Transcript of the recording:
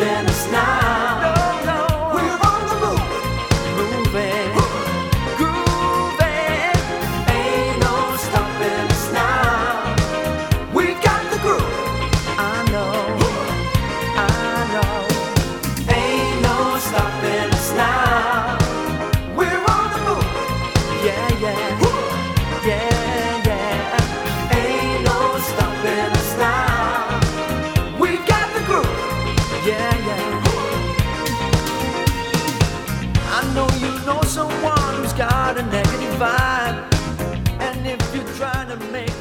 stopping us now. No, no. We're on the move, Moving, grooving. ain't no stopping us now. We got the groove, I know, I know. ain't no stopping us now. We're on the move, Yeah, yeah, yeah, yeah. ain't no stopping us now. We got the groove. Yeah, yeah. I know you know someone who's got a negative vibe, and if you're trying to make